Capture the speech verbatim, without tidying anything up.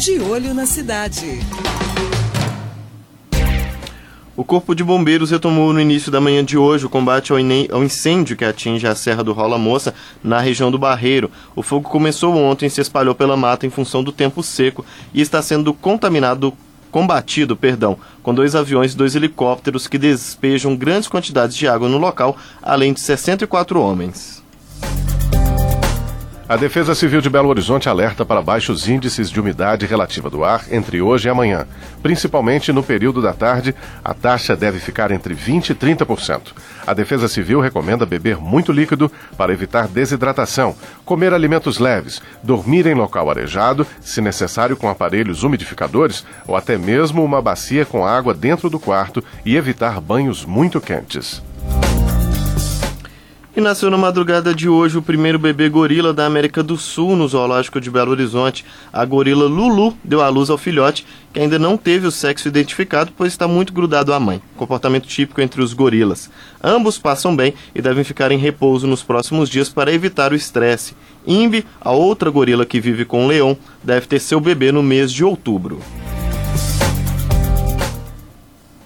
De Olho na Cidade. O Corpo de Bombeiros retomou no início da manhã de hoje o combate ao incêndio que atinge a Serra do Rola Moça, na região do Barreiro. O fogo começou ontem e se espalhou pela mata em função do tempo seco e está sendo contaminado, combatido, perdão, com dois aviões e dois helicópteros que despejam grandes quantidades de água no local, além de sessenta e quatro homens. A Defesa Civil de Belo Horizonte alerta para baixos índices de umidade relativa do ar entre hoje e amanhã. Principalmente no período da tarde, a taxa deve ficar entre vinte por cento e trinta por cento. A Defesa Civil recomenda beber muito líquido para evitar desidratação, comer alimentos leves, dormir em local arejado, se necessário com aparelhos umidificadores ou até mesmo uma bacia com água dentro do quarto e evitar banhos muito quentes. E nasceu na madrugada de hoje o primeiro bebê gorila da América do Sul no Zoológico de Belo Horizonte. A gorila Lulu deu à luz ao filhote, que ainda não teve o sexo identificado, pois está muito grudado à mãe. Comportamento típico entre os gorilas. Ambos passam bem e devem ficar em repouso nos próximos dias para evitar o estresse. Imbi, a outra gorila que vive com o leão, deve ter seu bebê no mês de outubro.